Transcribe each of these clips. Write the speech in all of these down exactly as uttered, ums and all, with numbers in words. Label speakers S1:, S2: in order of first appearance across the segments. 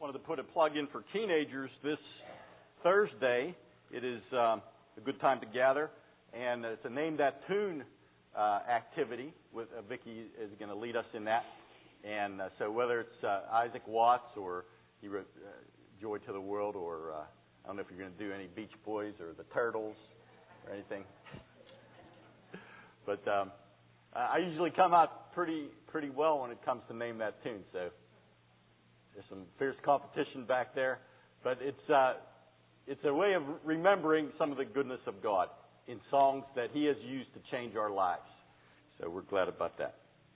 S1: Wanted to put a plug in for teenagers this Thursday. It is um, a good time to gather, and it's a Name That Tune uh, activity. With uh, Vicki is going to lead us in that, and uh, so whether it's uh, Isaac Watts or he wrote uh, Joy to the World, or uh, I don't know if you're going to do any Beach Boys or the Turtles or anything, but um, I usually come out pretty pretty well when it comes to Name That Tune. So. There's some fierce competition back there, but it's uh, it's a way of remembering some of the goodness of God in songs that He has used to change our lives. So we're glad about that.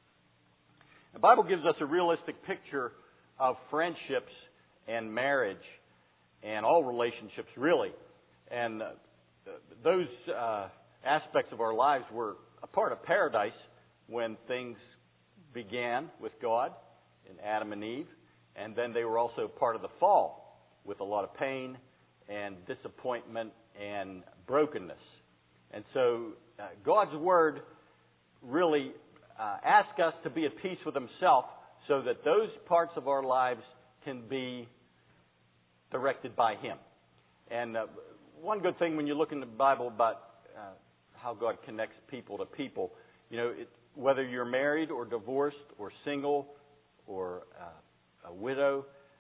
S1: The Bible gives us a realistic picture of friendships and marriage and all relationships, really. And uh, those uh, aspects of our lives were a part of paradise when things began with God and Adam and Eve. And then they were also part of the fall with a lot of pain and disappointment and brokenness. And so uh, God's Word really uh, asks us to be at peace with Himself so that those parts of our lives can be directed by Him. And uh, one good thing when you look in the Bible about uh, how God connects people to people, you know, it, whether you're married or divorced or single or uh, a widow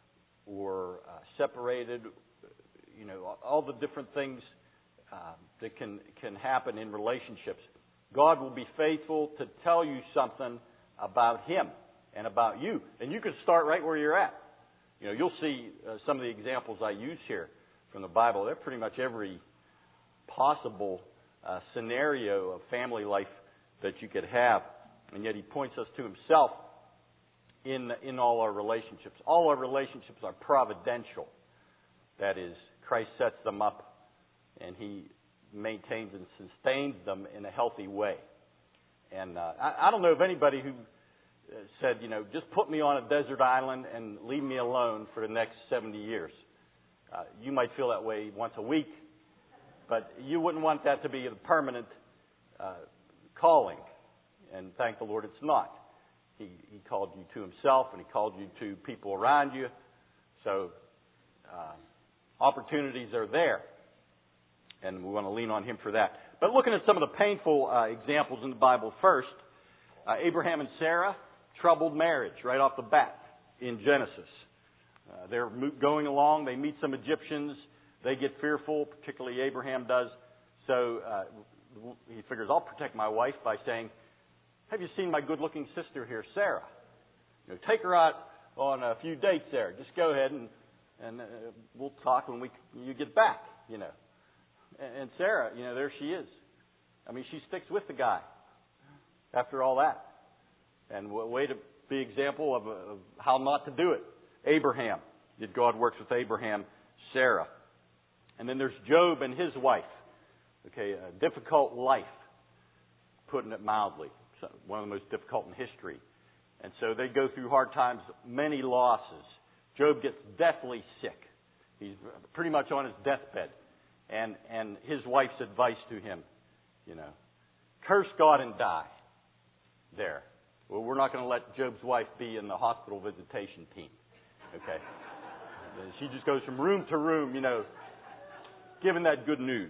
S1: or uh, separated, you know, all the different things uh, that can can happen in relationships. God will be faithful to tell you something about Him and about you. And you can start right where you're at. You know, you'll see uh, some of the examples I use here from the Bible. They're pretty much every possible uh, scenario of family life that you could have. And yet He points us to Himself in in all our relationships. All our relationships are providential. That is, Christ sets them up and He maintains and sustains them in a healthy way. And uh, I, I don't know of anybody who said, you know, just put me on a desert island and leave me alone for the next seventy years. Uh, you might feel that way once a week, but you wouldn't want that to be a permanent uh, calling. And thank the Lord it's not. He, he called you to Himself, and He called you to people around you. So uh, opportunities are there, and we want to lean on Him for that. But looking at some of the painful uh, examples in the Bible first, uh, Abraham and Sarah, troubled marriage right off the bat in Genesis. Uh, they're going along. They meet some Egyptians. They get fearful, particularly Abraham does. So uh, he figures, I'll protect my wife by saying, have you seen my good-looking sister here, Sarah? You know, take her out on a few dates there. Just go ahead and and uh, we'll talk when we you get back. You know, and, and Sarah, you know, there she is. I mean, she sticks with the guy after all that. And a way to be example of, of how not to do it. Abraham, did God works with Abraham, Sarah, and then there's Job and his wife. Okay, a difficult life, putting it mildly. One of the most difficult in history. And so they go through hard times, many losses. Job gets deathly sick. He's pretty much on his deathbed. And and his wife's advice to him, you know, curse God and die. There. Well, we're not going to let Job's wife be in the hospital visitation team. Okay. And she just goes from room to room, you know, giving that good news.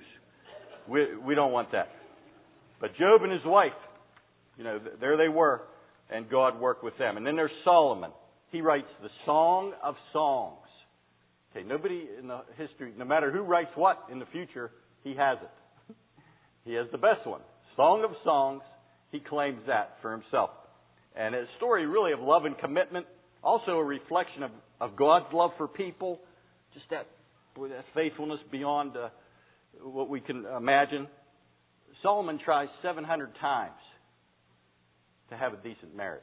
S1: We we don't want that. But Job and his wife, you know, there they were, and God worked with them. And then there's Solomon. He writes the Song of Songs. Okay, nobody in the history, no matter who writes what in the future, he has it. He has the best one. Song of Songs, he claims that for himself. And a story really of love and commitment, also a reflection of, of God's love for people, just that, boy, that faithfulness beyond uh, what we can imagine. Solomon tries seven hundred times to have a decent marriage.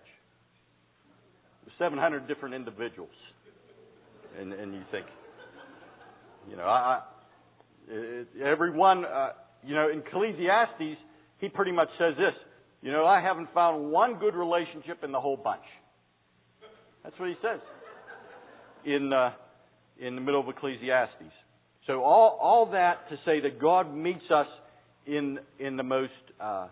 S1: seven hundred different individuals. And, and you think, you know, I, I everyone, uh, you know, in Ecclesiastes, he pretty much says this, you know, I haven't found one good relationship in the whole bunch. That's what he says in uh, in the middle of Ecclesiastes. So all all that to say that God meets us in in the most uh,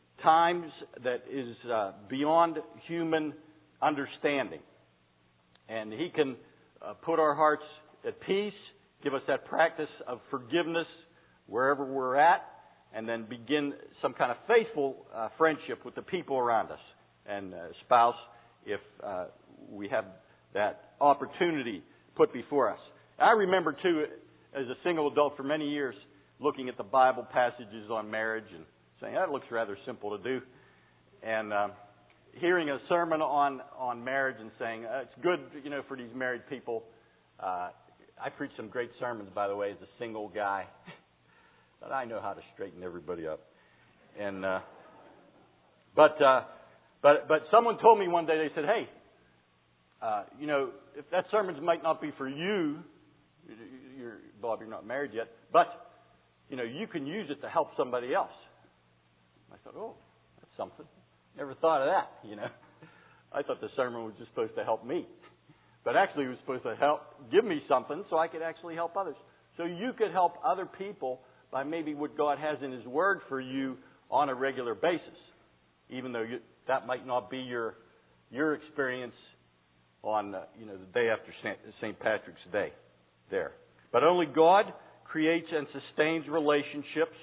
S1: times that is uh, beyond human understanding. And He can uh, put our hearts at peace, give us that practice of forgiveness wherever we're at, and then begin some kind of faithful uh, friendship with the people around us. And uh, spouse, if uh, we have that opportunity put before us. I remember, too, as a single adult for many years, looking at the Bible passages on marriage and saying, that looks rather simple to do. And uh, hearing a sermon on, on marriage and saying, uh, it's good, you know, for these married people. Uh, I preach some great sermons, by the way, as a single guy. But I know how to straighten everybody up. And uh, but uh, but but someone told me one day, they said, hey, uh, you know, if that sermon might not be for you, you're, Bob, you're not married yet, but you know, you can use it to help somebody else. I thought, oh, that's something. Never thought of that, you know. I thought the sermon was just supposed to help me. But actually it was supposed to help give me something so I could actually help others. So you could help other people by maybe what God has in His Word for you on a regular basis. Even though you, that might not be your your experience on, uh, you know, the day after Saint Patrick's Day there. But only God creates and sustains relationships.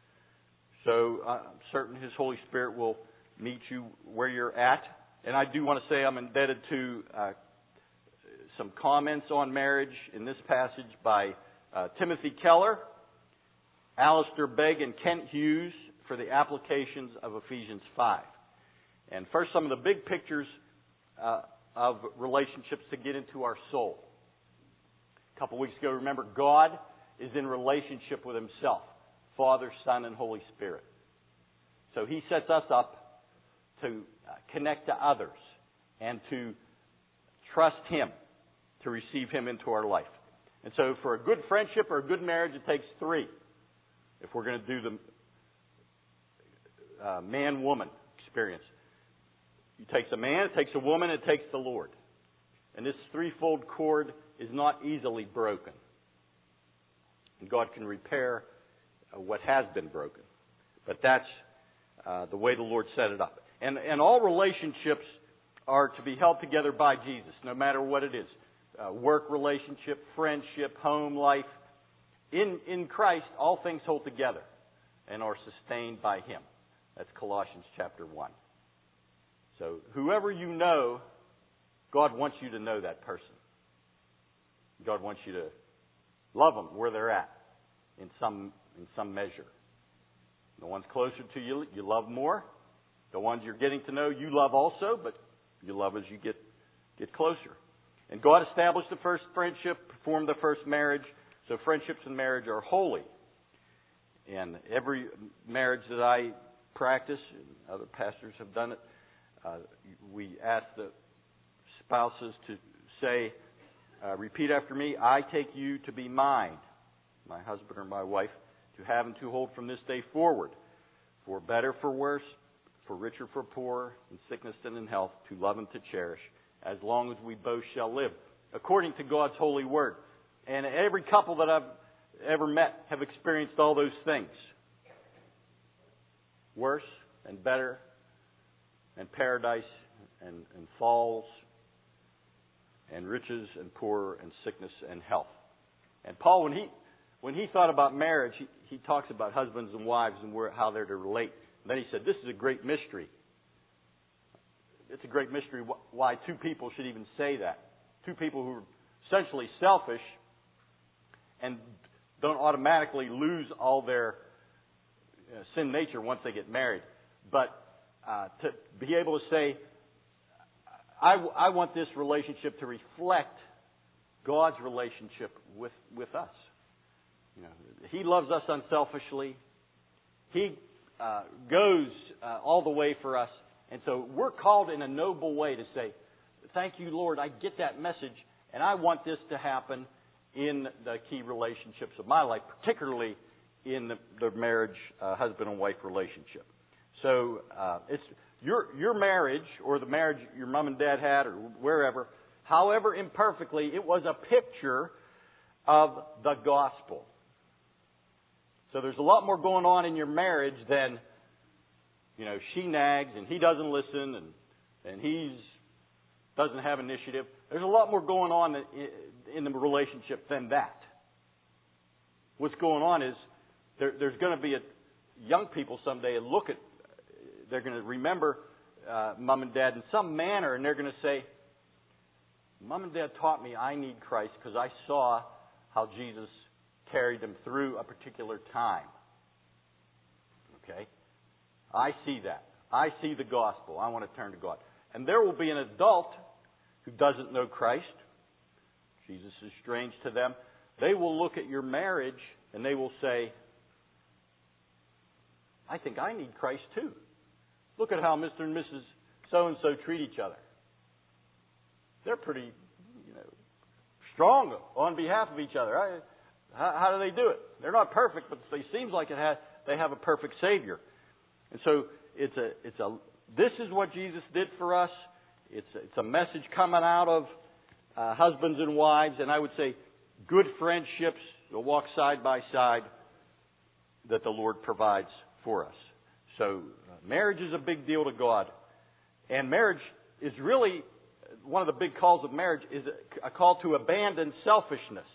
S1: So uh, I'm certain His Holy Spirit will meet you where you're at. And I do want to say I'm indebted to uh, some comments on marriage in this passage by uh, Timothy Keller, Alistair Begg, and Kent Hughes for the applications of Ephesians five. And first, some of the big pictures uh, of relationships to get into our soul. A couple weeks ago, remember, God is in relationship with Himself, Father, Son, and Holy Spirit. So He sets us up to connect to others and to trust Him, to receive Him into our life. And so for a good friendship or a good marriage, it takes three. If we're going to do the uh, man-woman experience. It takes a man, it takes a woman, it takes the Lord. And this threefold cord is not easily broken. And God can repair uh, what has been broken. But that's uh, the way the Lord set it up. And, and all relationships are to be held together by Jesus, no matter what it is. Uh, work relationship, friendship, home life. In, in Christ, all things hold together and are sustained by Him. That's Colossians chapter one. So whoever you know, God wants you to know that person. God wants you to love them where they're at in some in some measure. The ones closer to you, you love more. The ones you're getting to know, you love also, but you love as you get get closer. And God established the first friendship, performed the first marriage. So friendships and marriage are holy. And every marriage that I practice, and other pastors have done it, uh, we ask the spouses to say, uh, repeat after me, I take you to be mine, my husband or my wife, to have and to hold from this day forward, for better, for worse, for richer, for poorer, in sickness and in health, to love and to cherish, as long as we both shall live, according to God's holy word. And every couple that I've ever met have experienced all those things. Worse and better and paradise and, and falls and riches and poor and sickness and health. And Paul, when he when he thought about marriage, he, he talks about husbands and wives and where, how they're to relate. And then he said, this is a great mystery. It's a great mystery why two people should even say that. Two people who are essentially selfish and don't automatically lose all their uh, sin nature once they get married. But uh, to be able to say, I, I want this relationship to reflect God's relationship with, with us. You know, He loves us unselfishly. He uh, goes uh, all the way for us. And so we're called in a noble way to say, thank you, Lord, I get that message, and I want this to happen in the key relationships of my life, particularly in the, the marriage, uh, husband and wife relationship. So uh, it's your your marriage, or the marriage your mom and dad had, or wherever, however imperfectly, it was a picture of the gospel. So there's a lot more going on in your marriage than, you know, she nags and he doesn't listen and and he's doesn't have initiative. There's a lot more going on in the relationship than that. What's going on is there, there's going to be a young people someday look at, they're going to remember uh, mom and dad in some manner, and they're going to say, Mom and Dad taught me I need Christ because I saw how Jesus carried them through a particular time. Okay? I see that. I see the gospel. I want to turn to God. And there will be an adult who doesn't know Christ. Jesus is strange to them. They will look at your marriage and they will say, I think I need Christ too. Look at how Mister and Missus So-and-so treat each other. They're pretty, you know, strong on behalf of each other. I, how, how do they do it? They're not perfect, but it seems like it has, they have a perfect Savior. And so it's a, it's a. This is what Jesus did for us. It's a, it's a message coming out of uh, husbands and wives, and I would say good friendships that walk side by side that the Lord provides for us. So uh, marriage is a big deal to God, and marriage is really. One of the big calls of marriage is a call to abandon selfishness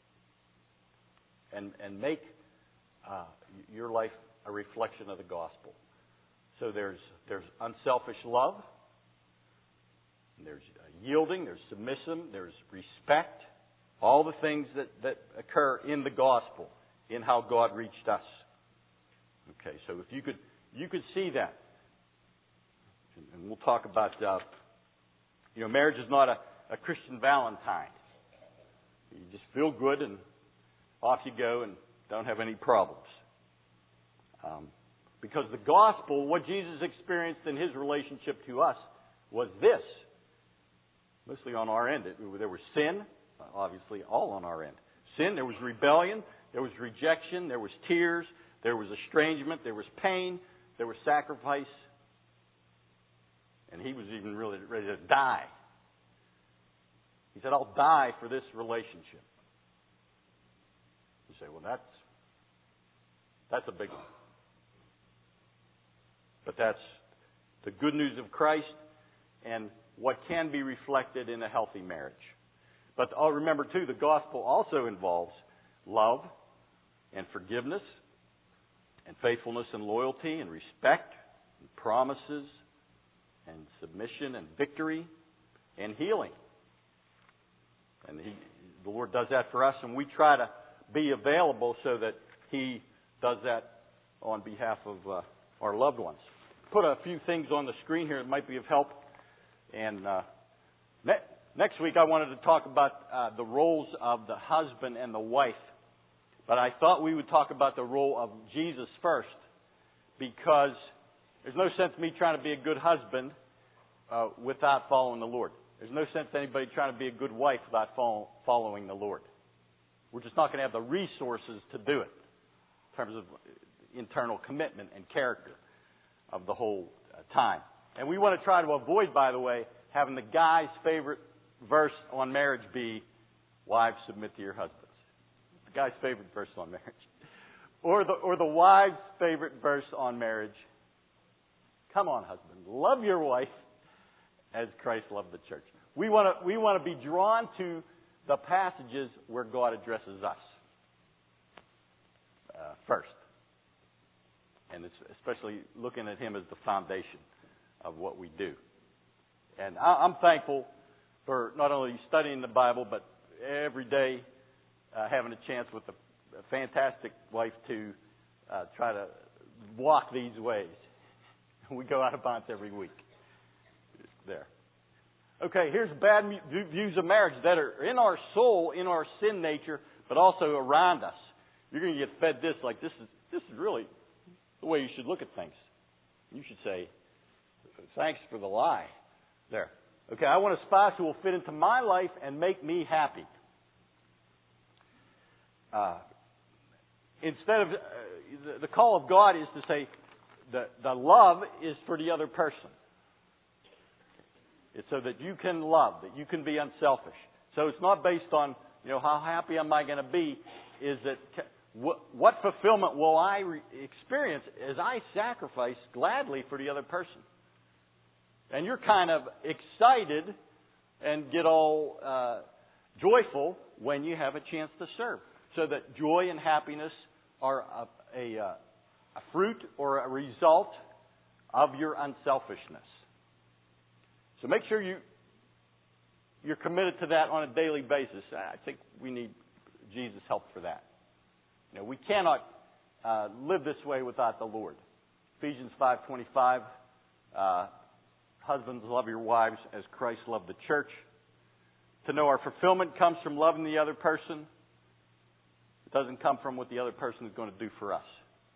S1: and and make uh, your life a reflection of the gospel. So there's there's unselfish love, there's yielding, there's submission, there's respect, all the things that, that occur in the gospel, in how God reached us. Okay, so if you could you could see that, and we'll talk about. Uh, You know, marriage is not a, a Christian Valentine. You just feel good and off you go and don't have any problems. Um, because the gospel, what Jesus experienced in His relationship to us was this. Mostly on our end. It, there was sin, obviously all on our end. Sin, there was rebellion, there was rejection, there was tears, there was estrangement, there was pain, there was sacrifice. And He was even really ready to die. He said, I'll die for this relationship. You say, well, that's that's a big one. But that's the good news of Christ and what can be reflected in a healthy marriage. But I'll remember, too, the gospel also involves love and forgiveness and faithfulness and loyalty and respect and promises and submission and victory and healing. And he, the Lord does that for us, and we try to be available so that He does that on behalf of uh, our loved ones. Put a few things on the screen here that might be of help. And uh, ne- next week I wanted to talk about uh, the roles of the husband and the wife. But I thought we would talk about the role of Jesus first, because there's no sense me trying to be a good husband uh, without following the Lord. There's no sense anybody trying to be a good wife without follow, following the Lord. We're just not going to have the resources to do it in terms of internal commitment and character of the whole uh, time. And we want to try to avoid, by the way, having the guy's favorite verse on marriage be, wives, submit to your husbands. The guy's favorite verse on marriage. Or the, or the wife's favorite verse on marriage. Come on, husband, love your wife as Christ loved the church. We want to we want to be drawn to the passages where God addresses us uh, first, and it's especially looking at Him as the foundation of what we do. And I, I'm thankful for not only studying the Bible, but every day uh, having a chance with a, a fantastic wife to uh, try to walk these ways. We go out of bounds every week. There. Okay, here's bad views of marriage that are in our soul, in our sin nature, but also around us. You're going to get fed this like this is this is really the way you should look at things. You should say, thanks for the lie. There. Okay, I want a spouse who will fit into my life and make me happy. Uh, instead of uh, the, the call of God is to say the the love is for the other person. It's so that you can love, that you can be unselfish. So it's not based on, you know, how happy am I going to be? Is that what, what fulfillment will I re- experience as I sacrifice gladly for the other person? And you're kind of excited and get all uh, joyful when you have a chance to serve. So that joy and happiness are a, a, a fruit or a result of your unselfishness. So make sure you, you're committed to that on a daily basis. I think we need Jesus' help for that. You know, we cannot uh, live this way without the Lord. Ephesians five twenty-five, uh, husbands, love your wives as Christ loved the church. To know our fulfillment comes from loving the other person. It doesn't come from what the other person is going to do for us.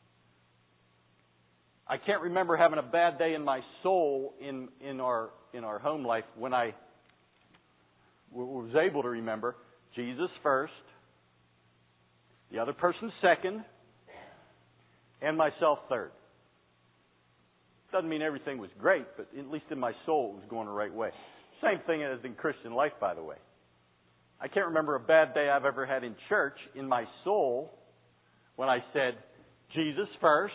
S1: I can't remember having a bad day in my soul in, in our in our home life when I was able to remember Jesus first, the other person second, and myself third. Doesn't mean everything was great, but at least in my soul it was going the right way. Same thing as in Christian life, by the way. I can't remember a bad day I've ever had in church in my soul when I said Jesus first,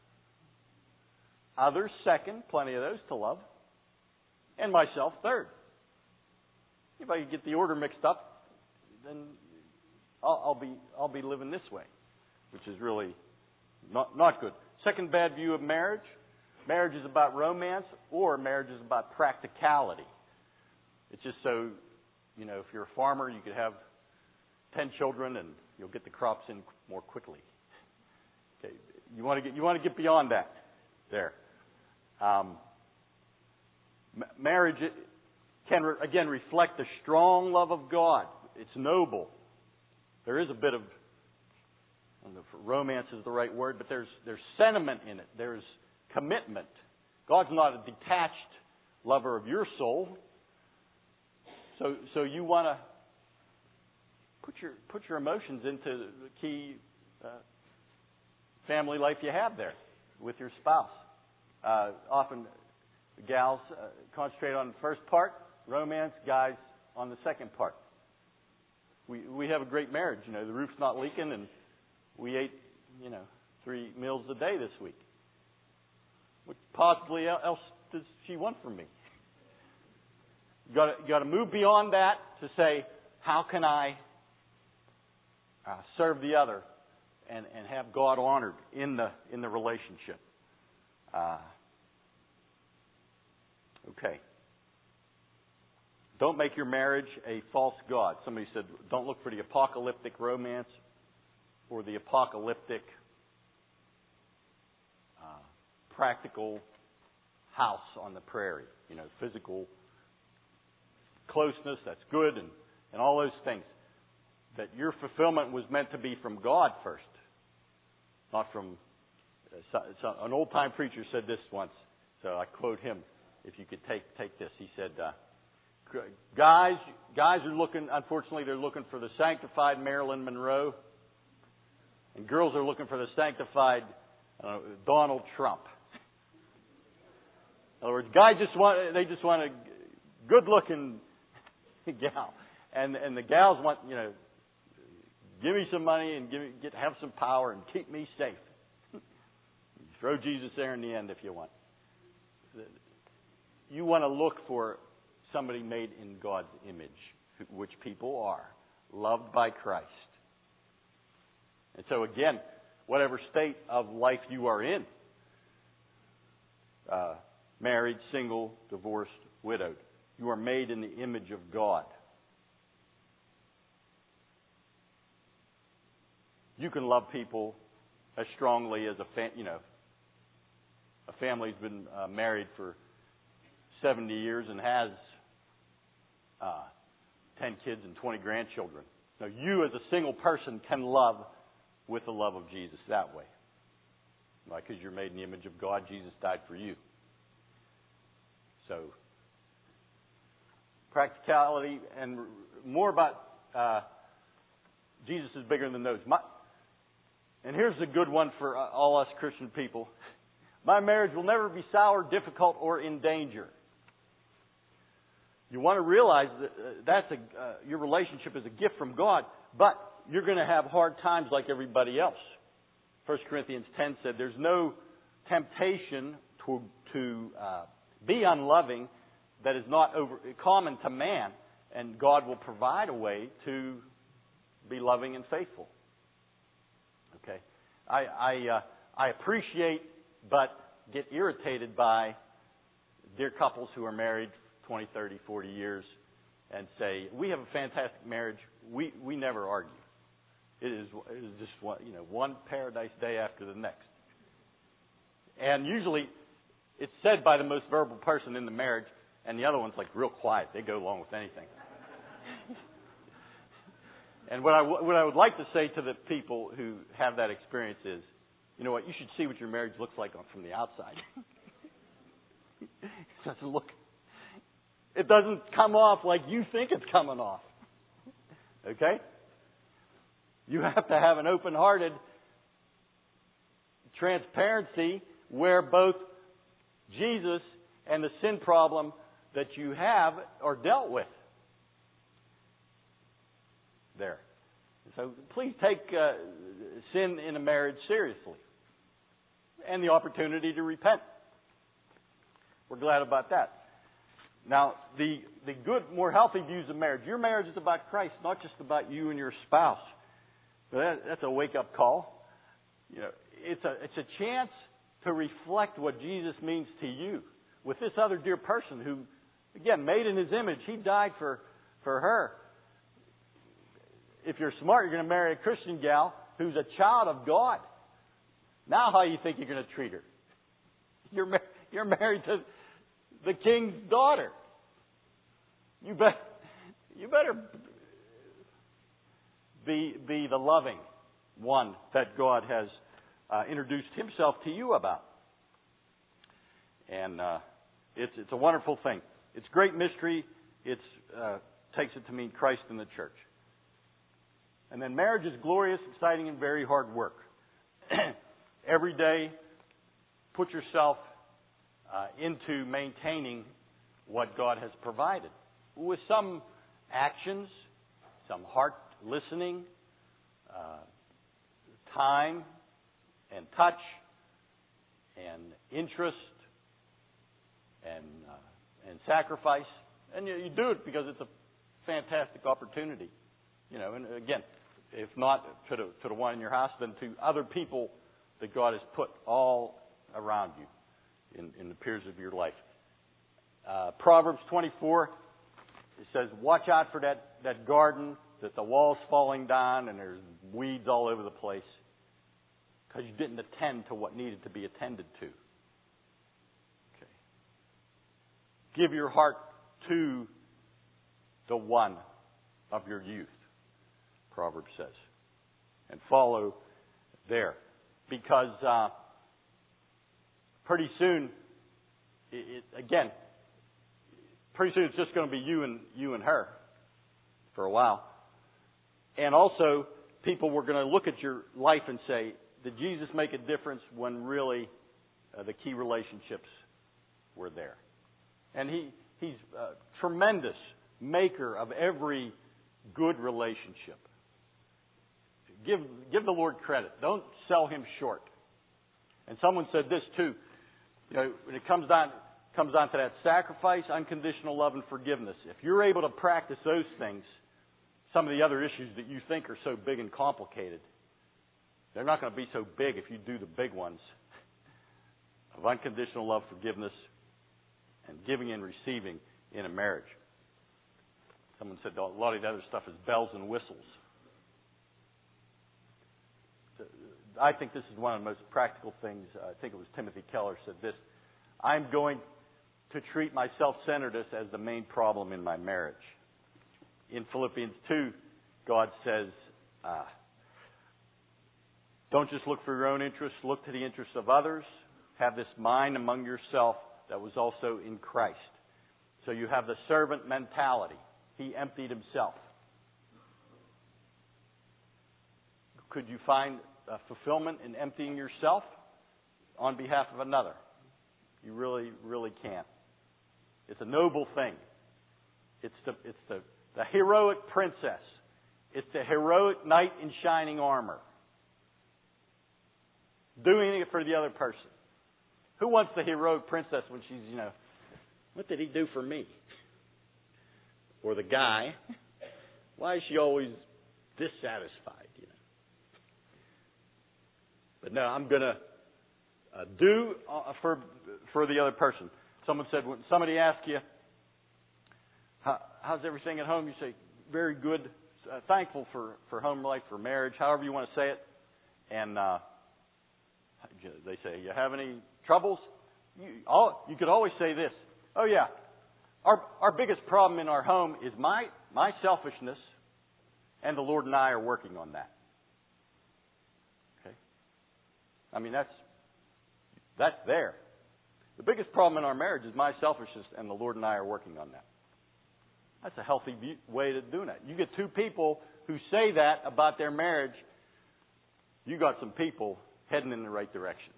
S1: others second, plenty of those to love, and myself third. If I could get the order mixed up, then I'll, I'll be I'll be living this way, which is really not not good. Second bad view of marriage: marriage is about romance, or marriage is about practicality. It's just so, you know, if you're a farmer, you could have ten children and you'll get the crops in more quickly. Okay, you want to get you want to get beyond that. There. Um, m- marriage can, re- again, reflect the strong love of God. It's noble. There is a bit of, I don't know if romance is the right word, but there's there's sentiment in it. There's commitment. God's not a detached lover of your soul. So so you want to put your put your emotions into the key uh, family life you have there with your spouse. Uh, often the gals uh, concentrate on the first part, romance, guys on the second part. We we have a great marriage. You know, the roof's not leaking, and we ate, you know, three meals a day this week. What possibly else does she want from me? You got you got to move beyond that to say, how can I uh, serve the other and, and have God honored in the in the relationship? Uh, okay. Don't make your marriage a false god. Somebody said, don't look for the apocalyptic romance or the apocalyptic uh, practical house on the prairie. You know, physical closeness, that's good, and, and all those things. That your fulfillment was meant to be from God first, not from... Uh, so, an old-time preacher said this once, so I quote him. If you could take take this, he said, uh, "Guys, guys are looking. Unfortunately, they're looking for the sanctified Marilyn Monroe, and girls are looking for the sanctified uh, Donald Trump. In other words, guys just want they just want a good-looking gal, and and the gals want, you know, give me some money and give me, get have some power and keep me safe." Throw Jesus there in the end if you want. You want to look for somebody made in God's image, which people are, loved by Christ. And so again, whatever state of life you are in, uh, married, single, divorced, widowed, you are made in the image of God. You can love people as strongly as a fan, you know, a family's been uh, married for seventy years and has uh, ten kids and twenty grandchildren. Now, you as a single person can love with the love of Jesus that way. Why? Because you're made in the image of God. Jesus died for you. So, practicality and more about uh, Jesus is bigger than those. My, and here's a good one for uh, all us Christian people. My marriage will never be sour, difficult, or in danger. You want to realize that uh, that's a, uh, your relationship is a gift from God, but you're going to have hard times like everybody else. First Corinthians ten said there's no temptation to, to uh, be unloving that is not over, common to man, and God will provide a way to be loving and faithful. Okay, I I, uh, I appreciate but get irritated by dear couples who are married twenty, thirty, forty years and say, we have a fantastic marriage. We we never argue. It is, it is just one, you know, one paradise day after the next. And usually it's said by the most verbal person in the marriage, and the other one's like real quiet. They go along with anything. And what I, what I would like to say to the people who have that experience is, you know what, you should see what your marriage looks like from the outside. It doesn't look, it doesn't come off like you think it's coming off. Okay? You have to have an open-hearted transparency where both Jesus and the sin problem that you have are dealt with. There. So please take uh, sin in a marriage seriously. And the opportunity to repent. We're glad about that. Now, the, the good, more healthy views of marriage. Your marriage is about Christ, not just about you and your spouse. So that, that's a wake-up call. You know, it's a it's a chance to reflect what Jesus means to you with this other dear person who, again, made in His image. He died for for her. If you're smart, you're going to marry a Christian gal who's a child of God. Now, how do you think you're going to treat her? You're mar- you're married to the king's daughter. You bet. You better be be the loving one that God has uh, introduced Himself to you about. And uh, it's it's a wonderful thing. It's great mystery. It's uh, takes it to mean Christ in the church. And then marriage is glorious, exciting, and very hard work. Every day, put yourself uh, into maintaining what God has provided. With some actions, some heart listening, uh, time and touch and interest and uh, and sacrifice. And you, you do it because it's a fantastic opportunity. You know, and again, if not to the, to the one in your house, then to other people that God has put all around you in, in the periods of your life. Uh, Proverbs twenty-four, it says, watch out for that, that garden, that the wall's falling down and there's weeds all over the place because you didn't attend to what needed to be attended to. Okay. Give your heart to the one of your youth, Proverbs says, and follow there. Because uh, pretty soon, it, it, again, pretty soon it's just going to be you and you and her for a while. And also, people were going to look at your life and say, did Jesus make a difference when really uh, the key relationships were there? And he he's a tremendous maker of every good relationship. Give give the Lord credit. Don't sell Him short. And someone said this too. You know, when it comes down comes down to that sacrifice, unconditional love, and forgiveness. If you're able to practice those things, some of the other issues that you think are so big and complicated, they're not going to be so big if you do the big ones of unconditional love, forgiveness, and giving and receiving in a marriage. Someone said a lot of the other stuff is bells and whistles. I think this is one of the most practical things. I think it was Timothy Keller said this. I'm going to treat my self-centeredness as the main problem in my marriage. In Philippians two, God says, uh, don't just look for your own interests, look to the interests of others. Have this mind among yourself that was also in Christ. So you have the servant mentality. He emptied Himself. Could you find uh, fulfillment in emptying yourself on behalf of another? You really, really can. It's a noble thing. It's the it's the, the heroic princess. It's the heroic knight in shining armor. Doing it for the other person. Who wants the heroic princess when she's, you know, what did he do for me? Or the guy, why is she always dissatisfied? You know. But no, I'm going to uh, do uh, for for the other person. Someone said, when somebody asks you, How, how's everything at home? You say, very good, uh, thankful for, for home life, for marriage, however you want to say it. And uh, they say, you have any troubles? You, all, you could always say this, oh yeah, our our biggest problem in our home is my, my selfishness, and the Lord and I are working on that. Okay? I mean, that's that's there. The biggest problem in our marriage is my selfishness, and the Lord and I are working on that. That's a healthy way of doing it. You get two people who say that about their marriage, you got some people heading in the right direction.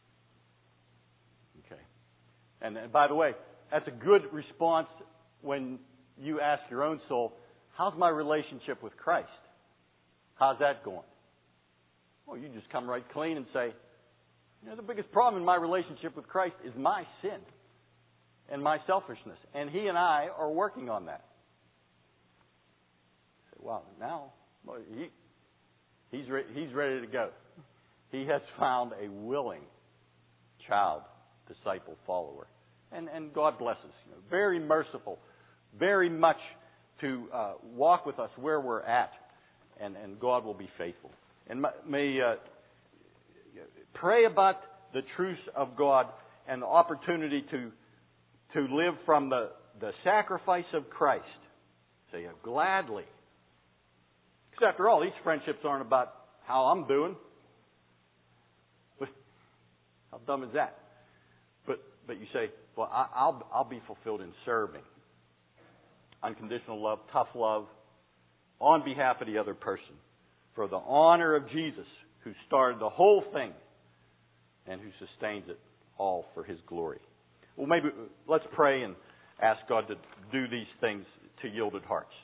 S1: Okay. And, and by the way, that's a good response when you ask your own soul, how's my relationship with Christ? How's that going? Well, you just come right clean and say, you know, the biggest problem in my relationship with Christ is my sin and my selfishness. And He and I are working on that. Say, wow, now well, he, he's, re- he's ready to go. He has found a willing child, disciple, follower. And, and God bless us. You know, very merciful, very much to uh, walk with us where we're at. And, and God will be faithful. And may... Uh, Pray about the truths of God and the opportunity to to live from the, the sacrifice of Christ. Say, gladly. Because after all, these friendships aren't about how I'm doing. How dumb is that? But but you say, well, I, I'll I'll be fulfilled in serving. Unconditional love, tough love, on behalf of the other person, for the honor of Jesus, who started the whole thing and who sustains it all for His glory. Well, maybe let's pray and ask God to do these things to yielded hearts.